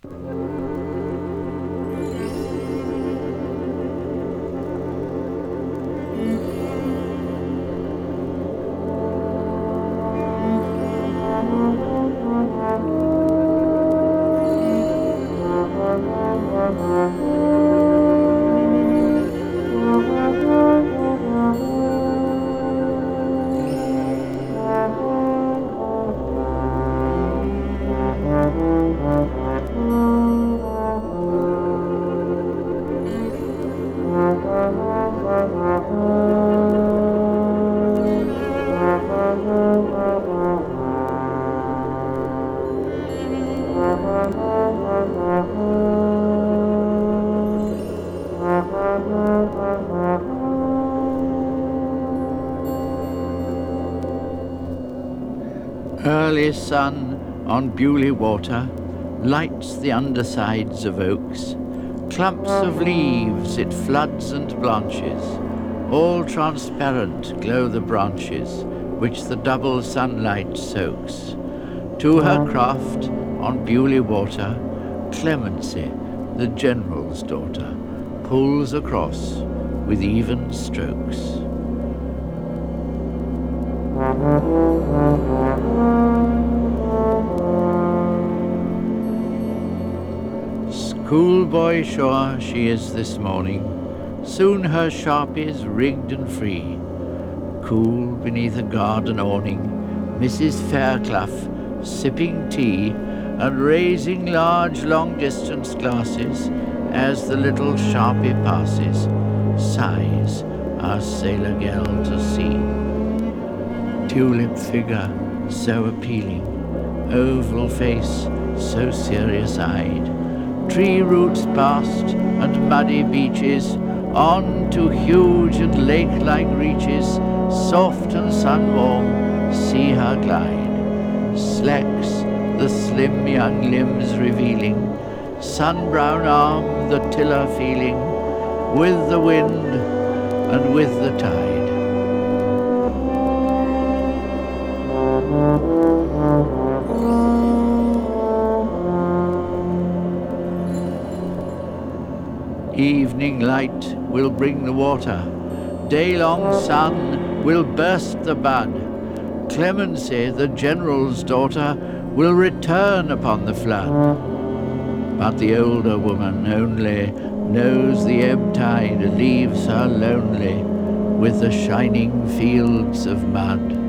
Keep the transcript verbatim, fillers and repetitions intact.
Early sun on Bewley Water lights the undersides of oaks. Clumps of leaves it floods and blanches. All transparent glow the branches, which the double sunlight soaks. To her craft on Bewley Water, Clemency, the general's daughter, pulls across with even strokes. Schoolboy sure she is this morning, soon her sharpies rigged and free. Cool beneath a garden awning, Missus Fairclough sipping tea and raising large long-distance glasses as the little sharpie passes, sighs our sailor gal to see. Tulip figure so appealing, oval face so serious-eyed, tree roots past and muddy beaches, on to huge and lake-like reaches, soft and sun-warm, see her glide. Slacks the slim young limbs revealing, sun-brown arm the tiller feeling, with the wind and with the tide. Evening light will bring the water, day-long sun will burst the bud. Clemency, the general's daughter, will return upon the flood. But the older woman only knows the ebb tide leaves her lonely with the shining fields of mud.